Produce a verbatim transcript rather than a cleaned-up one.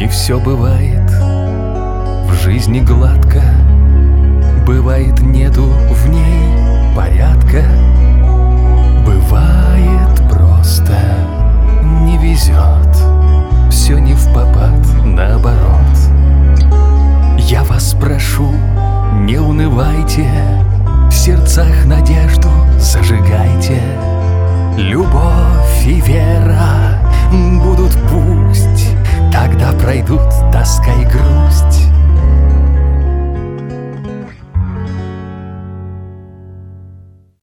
Не все бывает в жизни гладко, бывает нету в ней порядка, бывает просто не везет, все не впопад, наоборот. Я вас прошу, не унывайте, в сердцах надежду зажигайте. Любовь и вера будут пусть, тогда пройдут тоска и грусть.